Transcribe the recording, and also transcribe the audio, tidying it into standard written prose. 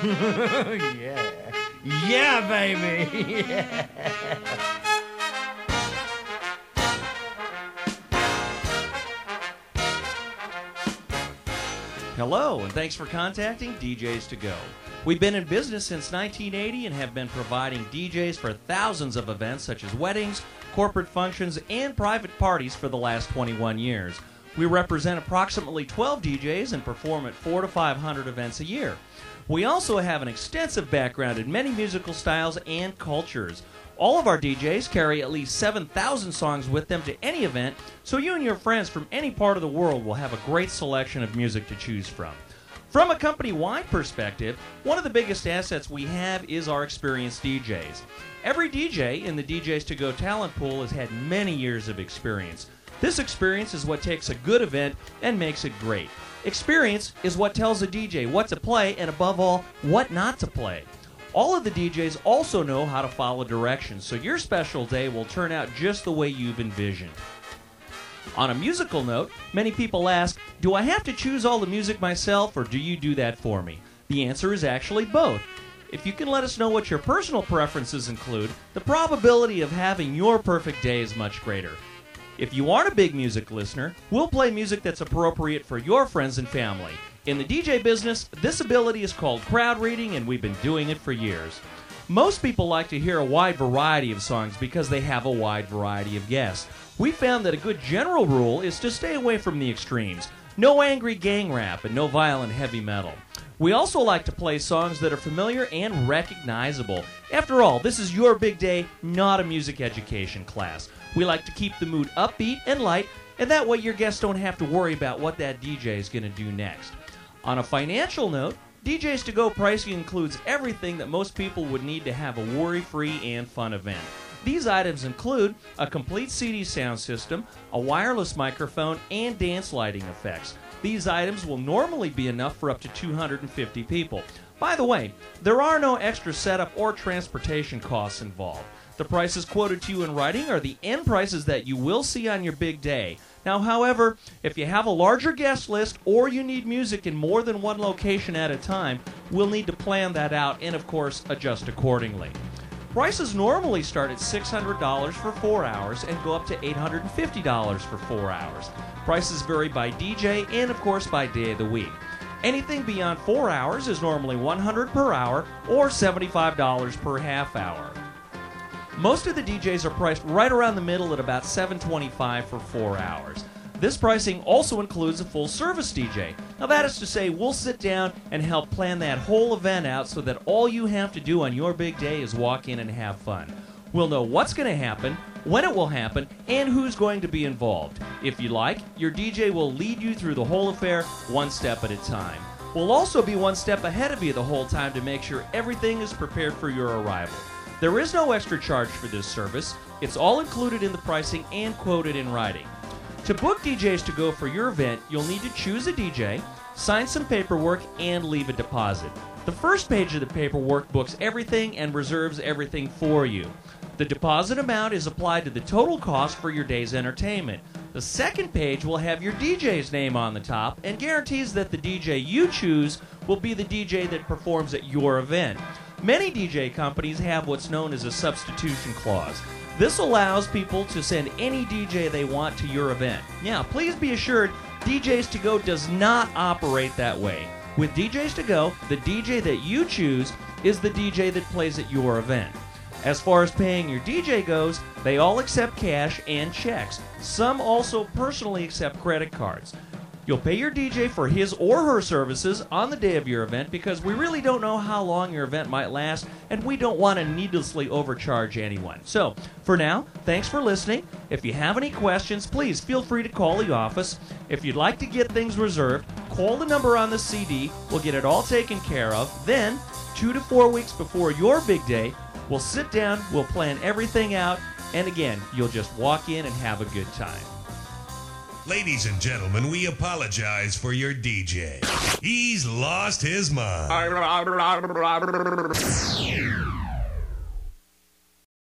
Yeah. Yeah, baby. Yeah. Hello, and thanks for contacting DJs to Go. We've been in business since 1980 and have been providing DJs for thousands of events such as weddings, corporate functions, and private parties for the last 21 years. We represent approximately 12 DJs and perform at 400 to 500 events a year. We also have an extensive background in many musical styles and cultures. All of our DJs carry at least 7,000 songs with them to any event, so you and your friends from any part of the world will have a great selection of music to choose from. From a company-wide perspective, one of the biggest assets we have is our experienced DJs. Every DJ in the DJs to Go talent pool has had many years of experience. This experience is what takes a good event and makes it great. Experience is what tells a DJ what to play and, above all, what not to play. All of the DJs also know how to follow directions, so your special day will turn out just the way you've envisioned. On a musical note, many people ask, do I have to choose all the music myself, or do you do that for me? The answer is actually both. If you can let us know what your personal preferences include, the probability of having your perfect day is much greater. If you aren't a big music listener, we'll play music that's appropriate for your friends and family. In the DJ business, this ability is called crowd reading, and we've been doing it for years. Most people like to hear a wide variety of songs because they have a wide variety of guests. We found that a good general rule is to stay away from the extremes. No angry gang rap and no violent heavy metal. We also like to play songs that are familiar and recognizable. After all, this is your big day, not a music education class. We like to keep the mood upbeat and light, and that way your guests don't have to worry about what that DJ is going to do next. On a financial note, DJs to Go pricing includes everything that most people would need to have a worry-free and fun event. These items include a complete CD sound system, a wireless microphone, and dance lighting effects. These items will normally be enough for up to 250 people. By the way, there are no extra setup or transportation costs involved. The prices quoted to you in writing are the end prices that you will see on your big day. Now, however, if you have a larger guest list or you need music in more than one location at a time, we'll need to plan that out and, of course, adjust accordingly. Prices normally start at $600 for 4 hours and go up to $850 for 4 hours. Prices vary by DJ and, of course, by day of the week. Anything beyond 4 hours is normally $100 per hour or $75 per half hour. Most of the DJs are priced right around the middle at about $725 for 4 hours. This pricing also includes a full-service DJ. Now that is to say, we'll sit down and help plan that whole event out so that all you have to do on your big day is walk in and have fun. We'll know what's going to happen, when it will happen, and who's going to be involved. If you like, your DJ will lead you through the whole affair one step at a time. We'll also be one step ahead of you the whole time to make sure everything is prepared for your arrival. There is no extra charge for this service. It's all included in the pricing and quoted in writing. To book DJs to Go for your event, you'll need to choose a DJ, sign some paperwork, and leave a deposit. The first page of the paperwork books everything and reserves everything for you. The deposit amount is applied to the total cost for your day's entertainment. The second page will have your DJ's name on the top and guarantees that the DJ you choose will be the DJ that performs at your event. Many DJ companies have what's known as a substitution clause. This allows people to send any DJ they want to your event. Now, please be assured, DJs to Go does not operate that way. With DJs to Go, the DJ that you choose is the DJ that plays at your event. As far as paying your DJ goes, they all accept cash and checks. Some also personally accept credit cards. You'll pay your DJ for his or her services on the day of your event because we really don't know how long your event might last and we don't want to needlessly overcharge anyone. So, for now, thanks for listening. If you have any questions, please feel free to call the office. If you'd like to get things reserved, call the number on the CD. We'll get it all taken care of. Then, 2 to 4 weeks before your big day, we'll sit down, we'll plan everything out, and again, you'll just walk in and have a good time. Ladies and gentlemen, we apologize for your DJ. He's lost his mind.